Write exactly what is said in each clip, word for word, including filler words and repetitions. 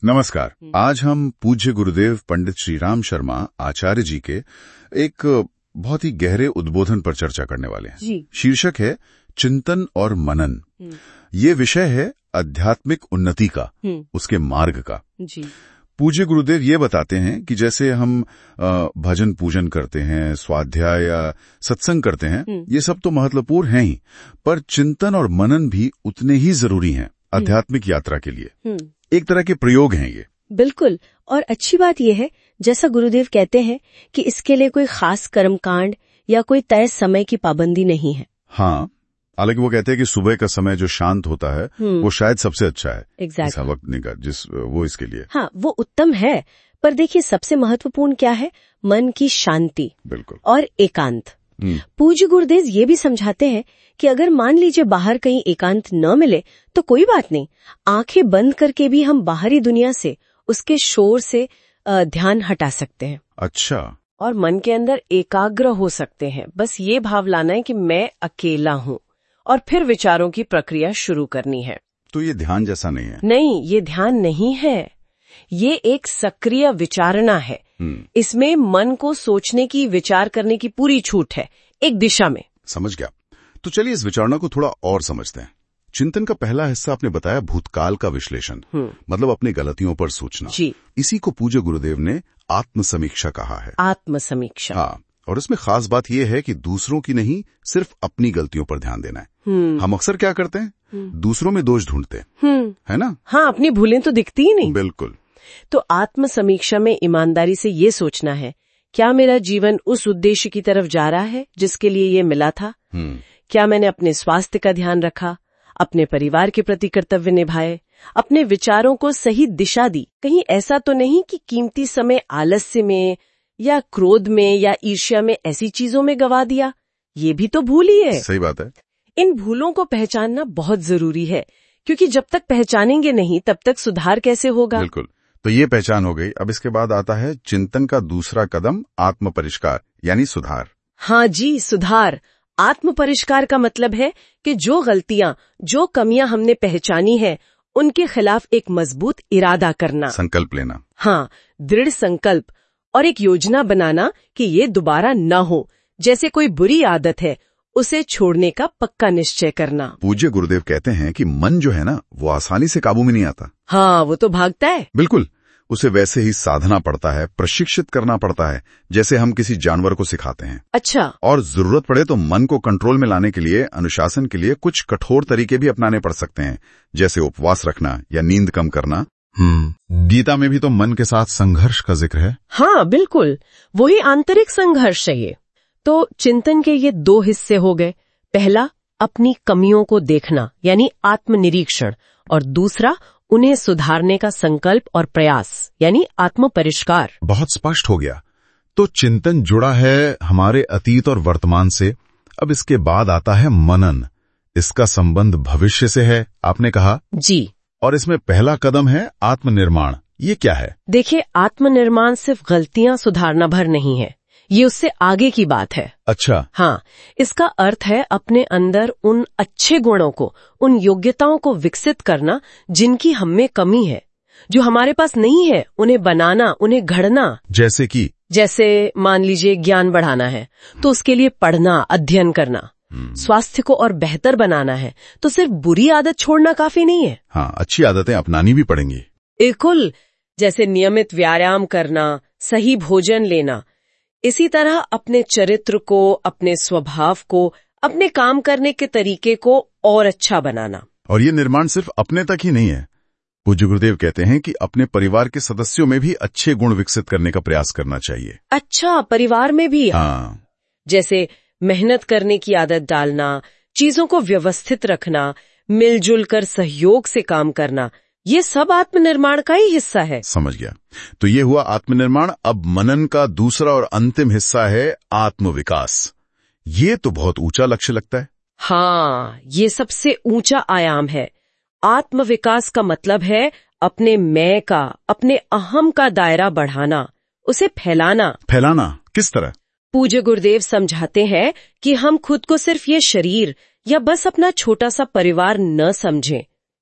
नमस्कार। आज हम पूज्य गुरुदेव पंडित श्रीराम शर्मा आचार्य जी के एक बहुत ही गहरे उद्बोधन पर चर्चा करने वाले हैं जी। शीर्षक है चिंतन और मनन। ये विषय है आध्यात्मिक उन्नति का, उसके मार्ग का। जी। पूज्य गुरुदेव ये बताते हैं कि जैसे हम आ, भजन पूजन करते हैं, स्वाध्याय या सत्संग करते हैं, ये सब तो महत्वपूर्ण हैं ही, पर चिंतन और मनन भी उतने ही जरूरी हैं आध्यात्मिक यात्रा के लिए। एक तरह के प्रयोग हैं ये। बिल्कुल। और अच्छी बात यह है, जैसा गुरुदेव कहते हैं कि इसके लिए कोई खास कर्मकांड या कोई तय समय की पाबंदी नहीं है। हाँ, हालांकि वो कहते हैं कि सुबह का समय जो शांत होता है वो शायद सबसे अच्छा है। Exactly. ऐसा वक्त निकाल जिस वो इसके लिए। हाँ, वो उत्तम है, पर देखिए सबसे महत्वपूर्ण क्या है? मन की शांति। बिल्कुल। और एकांत। पूज्य गुरुदेव ये भी समझाते हैं कि अगर मान लीजिए बाहर कहीं एकांत न मिले तो कोई बात नहीं, आंखें बंद करके भी हम बाहरी दुनिया से, उसके शोर से ध्यान हटा सकते हैं। अच्छा। और मन के अंदर एकाग्र हो सकते हैं। बस ये भाव लाना है कि मैं अकेला हूँ, और फिर विचारों की प्रक्रिया शुरू करनी है। तो ये ध्यान जैसा नहीं है? नहीं, ये ध्यान नहीं है, ये एक सक्रिय विचारणा है। इसमें मन को सोचने की, विचार करने की पूरी छूट है, एक दिशा में। समझ गया। तो चलिए इस विचारणा को थोड़ा और समझते हैं। चिंतन का पहला हिस्सा आपने बताया भूतकाल का विश्लेषण, मतलब अपनी गलतियों पर सोचना। जी। इसी को पूज्य गुरुदेव ने आत्म समीक्षा कहा है। आत्म समीक्षा। हाँ, और इसमें खास बात यह है कि दूसरों की नहीं, सिर्फ अपनी गलतियों पर ध्यान देना है। हम अक्सर क्या करते हैं? दूसरों में दोष ढूंढते हैं, है ना? हाँ, अपनी भूलें तो दिखती ही नहीं। बिल्कुल। तो आत्म समीक्षा में ईमानदारी से ये सोचना है, क्या मेरा जीवन उस उद्देश्य की तरफ जा रहा है जिसके लिए ये मिला था? क्या मैंने अपने स्वास्थ्य का ध्यान रखा, अपने परिवार के प्रति कर्तव्य निभाए, अपने विचारों को सही दिशा दी? कहीं ऐसा तो नहीं कि कीमती समय आलस्य में या क्रोध में या ईर्ष्या में ऐसी चीजों में गवा दिया? ये भी तो भूल ही है। सही बात है। इन भूलों को पहचानना बहुत जरूरी है, क्योंकि जब तक पहचानेंगे नहीं तब तक सुधार कैसे होगा? बिल्कुल। तो ये पहचान हो गई। अब इसके बाद आता है चिंतन का दूसरा कदम, आत्म परिष्कार यानी सुधार। हाँ जी, सुधार। आत्म परिष्कार का मतलब है कि जो गलतियां, जो कमियां हमने पहचानी है, उनके खिलाफ एक मजबूत इरादा करना, संकल्प लेना। हाँ, दृढ़ संकल्प, और एक योजना बनाना कि ये दोबारा न हो। जैसे कोई बुरी आदत है, उसे छोड़ने का पक्का निश्चय करना। पूज्य गुरुदेव कहते हैं कि मन जो है ना, वो आसानी से काबू में नहीं आता। हाँ, वो तो भागता है। बिल्कुल। उसे वैसे ही साधना पड़ता है, प्रशिक्षित करना पड़ता है, जैसे हम किसी जानवर को सिखाते हैं। अच्छा। और जरूरत पड़े तो मन को कंट्रोल में लाने के लिए, अनुशासन के लिए कुछ कठोर तरीके भी अपनाने पड़ सकते हैं, जैसे उपवास रखना या नींद कम करना। हम्म गीता में भी तो मन के साथ संघर्ष का जिक्र है। हाँ, बिल्कुल, वही आंतरिक संघर्ष है ये। तो चिंतन के ये दो हिस्से हो गए। पहला, अपनी कमियों को देखना यानी आत्मनिरीक्षण, और दूसरा, उन्हें सुधारने का संकल्प और प्रयास यानी आत्म परिष्कार। बहुत स्पष्ट हो गया। तो चिंतन जुड़ा है हमारे अतीत और वर्तमान से। अब इसके बाद आता है मनन। इसका संबंध भविष्य से है, आपने कहा। जी। और इसमें पहला कदम है आत्मनिर्माण। ये क्या है? देखिए, आत्मनिर्माण सिर्फ गलतियां सुधारना भर नहीं है, ये उससे आगे की बात है। अच्छा। हाँ, इसका अर्थ है अपने अंदर उन अच्छे गुणों को, उन योग्यताओं को विकसित करना जिनकी हम में कमी है, जो हमारे पास नहीं है, उन्हें बनाना, उन्हें घड़ना। जैसे कि? जैसे मान लीजिए ज्ञान बढ़ाना है तो उसके लिए पढ़ना, अध्ययन करना। स्वास्थ्य को और बेहतर बनाना है तो सिर्फ बुरी आदत छोड़ना काफी नहीं है। हाँ, अच्छी आदतें अपनानी भी पड़ेंगी। बिल्कुल, जैसे नियमित व्यायाम करना, सही भोजन लेना। इसी तरह अपने चरित्र को, अपने स्वभाव को, अपने काम करने के तरीके को और अच्छा बनाना। और ये निर्माण सिर्फ अपने तक ही नहीं है। पूज्य गुरुदेव कहते हैं कि अपने परिवार के सदस्यों में भी अच्छे गुण विकसित करने का प्रयास करना चाहिए। अच्छा, परिवार में भी? हाँ। जैसे मेहनत करने की आदत डालना, चीजों को व्यवस्थित रखना, मिलजुल कर सहयोग से काम करना, ये सब आत्मनिर्माण का ही हिस्सा है। समझ गया। तो ये हुआ आत्मनिर्माण। अब मनन का दूसरा और अंतिम हिस्सा है आत्मविकास। ये तो बहुत ऊंचा लक्ष्य लगता है। हाँ, ये सबसे ऊंचा आयाम है। आत्मविकास का मतलब है अपने मैं का, अपने अहम का दायरा बढ़ाना, उसे फैलाना। फैलाना किस तरह? पूज्य गुरुदेव समझाते हैं कि हम खुद को सिर्फ ये शरीर या बस अपना छोटा सा परिवार न समझें।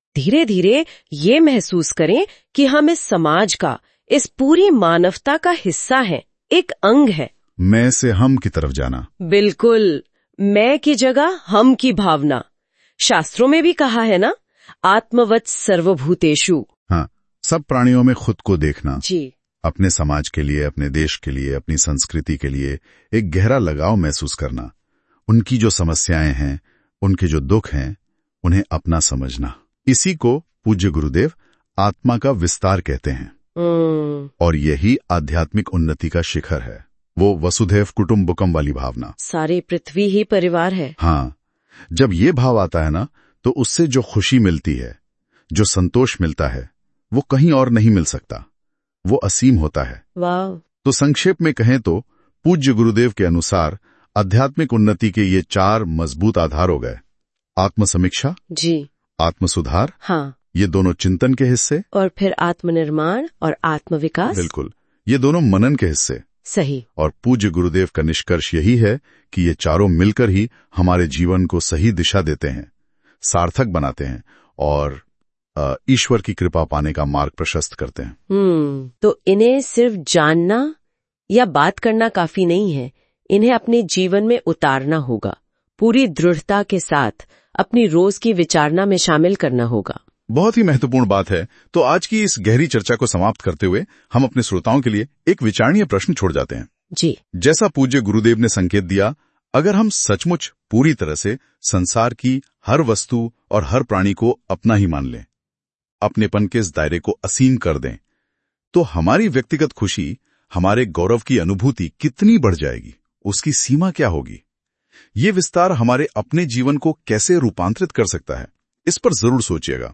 धीरे धीरे ये महसूस करें कि हम इस समाज का, इस पूरी मानवता का हिस्सा हैं, एक अंग है। मैं से हम की तरफ जाना। बिल्कुल, मैं की जगह हम की भावना। शास्त्रों में भी कहा है ना, आत्मवत् सर्वभूतेषु। हाँ, सब प्राणियों में खुद को देखना। जी। अपने समाज के लिए, अपने देश के लिए, अपनी संस्कृति के लिए एक गहरा लगाव महसूस करना। उनकी जो समस्याएं हैं, उनके जो दुख हैं, उन्हें अपना समझना। इसी को पूज्य गुरुदेव आत्मा का विस्तार कहते हैं। और यही आध्यात्मिक उन्नति का शिखर है, वो वसुधैव कुटुम्बकम वाली भावना। सारी पृथ्वी ही परिवार है। हाँ, जब ये भाव आता है ना, तो उससे जो खुशी मिलती है, जो संतोष मिलता है, वो कहीं और नहीं मिल सकता। वो असीम होता है। वाह। तो संक्षेप में कहें तो पूज्य गुरुदेव के अनुसार आध्यात्मिक उन्नति के ये चार मजबूत आधार हो गए। आत्मसमीक्षा, जी, आत्मसुधार, हाँ, ये दोनों चिंतन के हिस्से, और फिर आत्मनिर्माण और आत्मविकास, बिल्कुल, ये दोनों मनन के हिस्से। सही। और पूज्य गुरुदेव का निष्कर्ष यही है कि ये चारों मिलकर ही हमारे जीवन को सही दिशा देते हैं, सार्थक बनाते हैं और ईश्वर की कृपा पाने का मार्ग प्रशस्त करते हैं। हम्म तो इन्हें सिर्फ जानना या बात करना काफी नहीं है, इन्हें अपने जीवन में उतारना होगा, पूरी दृढ़ता के साथ अपनी रोज की विचारना में शामिल करना होगा। बहुत ही महत्वपूर्ण बात है। तो आज की इस गहरी चर्चा को समाप्त करते हुए हम अपने श्रोताओं के लिए एक विचारणीय प्रश्न छोड़ जाते हैं। जी। जैसा पूज्य गुरुदेव ने संकेत दिया, अगर हम सचमुच पूरी तरह से संसार की हर वस्तु और हर प्राणी को अपना ही मान लें, अपनेपन के इस दायरे को असीम कर दें, तो हमारी व्यक्तिगत खुशी, हमारे गौरव की अनुभूति कितनी बढ़ जाएगी, उसकी सीमा क्या होगी। ये विस्तार हमारे अपने जीवन को कैसे रूपांतरित कर सकता है, इस पर जरूर सोचिएगा।